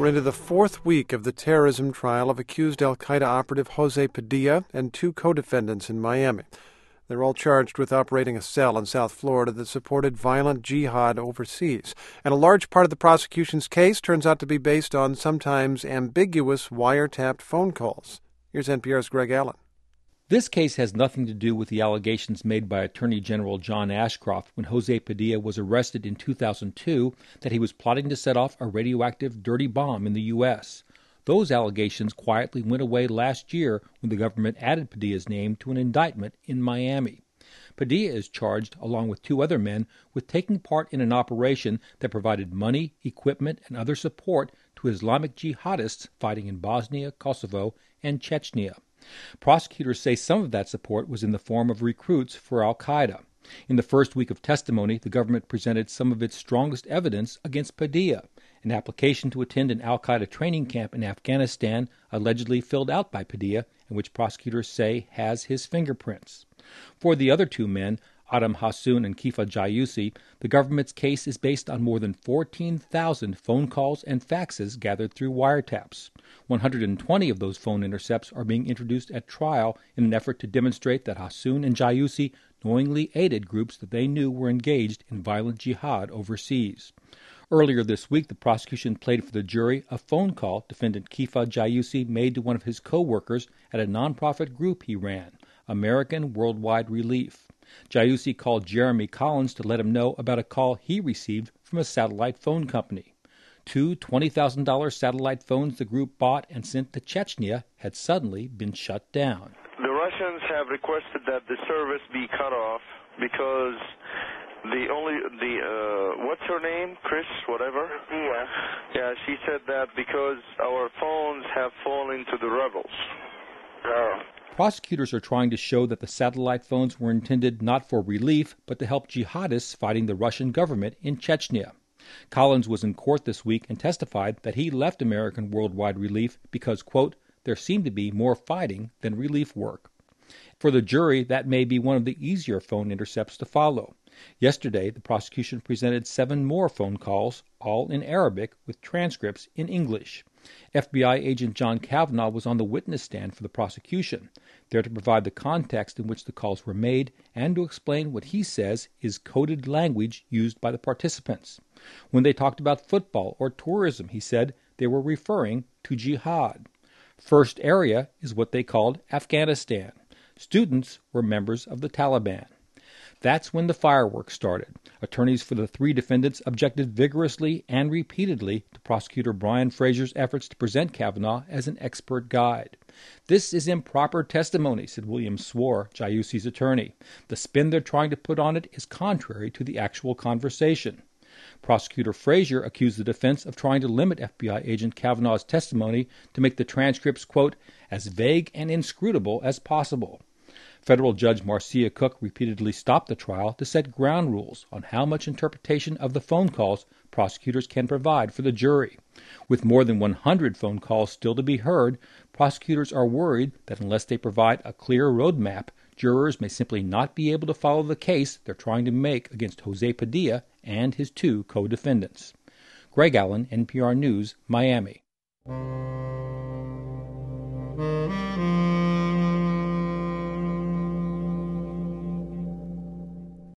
We're into the fourth week of the terrorism trial of accused al-Qaeda operative Jose Padilla and two co-defendants in Miami. They're all charged with operating a cell in South Florida that supported violent jihad overseas. And a large part of the prosecution's case turns out to be based on sometimes ambiguous wiretapped phone calls. Here's NPR's Greg Allen. This case has nothing to do with the allegations made by Attorney General John Ashcroft when Jose Padilla was arrested in 2002 that he was plotting to set off a radioactive dirty bomb in the U.S. Those allegations quietly went away last year when the government added Padilla's name to an indictment in Miami. Padilla is charged, along with two other men, with taking part in an operation that provided money, equipment, and other support to Islamic jihadists fighting in Bosnia, Kosovo, and Chechnya. Prosecutors say some of that support was in the form of recruits for al-Qaeda. In the first week of testimony, the government presented some of its strongest evidence against Padilla, an application to attend an al-Qaeda training camp in Afghanistan allegedly filled out by Padilla, and which prosecutors say has his fingerprints. For the other two men, Adam Hassoun and Kifa Jayusi, the government's case is based on more than 14,000 phone calls and faxes gathered through wiretaps. 120 of those phone intercepts are being introduced at trial in an effort to demonstrate that Hassoun and Jayusi knowingly aided groups that they knew were engaged in violent jihad overseas. Earlier this week, the prosecution played for the jury a phone call defendant Kifa Jayusi made to one of his co-workers at a nonprofit group he ran, American Worldwide Relief. Jayusi called Jeremy Collins to let him know about a call he received from a satellite phone company. Two $20,000 satellite phones the group bought and sent to Chechnya had suddenly been shut down. The Russians have requested that the service be cut off because what's her name? Chris, whatever? Yeah, she said that because our phones have fallen to the rebels. Prosecutors are trying to show that the satellite phones were intended not for relief, but to help jihadists fighting the Russian government in Chechnya. Collins was in court this week and testified that he left American Worldwide Relief because, quote, there seemed to be more fighting than relief work. For the jury, that may be one of the easier phone intercepts to follow. Yesterday, the prosecution presented 7 more phone calls, all in Arabic, with transcripts in English. FBI agent John Kavanaugh was on the witness stand for the prosecution, there to provide the context in which the calls were made and to explain what he says is coded language used by the participants. When they talked about football or tourism, he said they were referring to jihad. First area is what they called Afghanistan. Students were members of the Taliban. That's when the fireworks started. Attorneys for the 3 defendants objected vigorously and repeatedly to prosecutor Brian Frazier's efforts to present Kavanaugh as an expert guide. This is improper testimony, said William Swore, Jayusi's attorney. The spin they're trying to put on it is contrary to the actual conversation. Prosecutor Frazier accused the defense of trying to limit FBI agent Kavanaugh's testimony to make the transcripts, quote, as vague and inscrutable as possible. Federal Judge Marcia Cook repeatedly stopped the trial to set ground rules on how much interpretation of the phone calls prosecutors can provide for the jury. With more than 100 phone calls still to be heard, prosecutors are worried that unless they provide a clear roadmap, jurors may simply not be able to follow the case they're trying to make against Jose Padilla and his 2 co-defendants. Greg Allen, NPR News, Miami.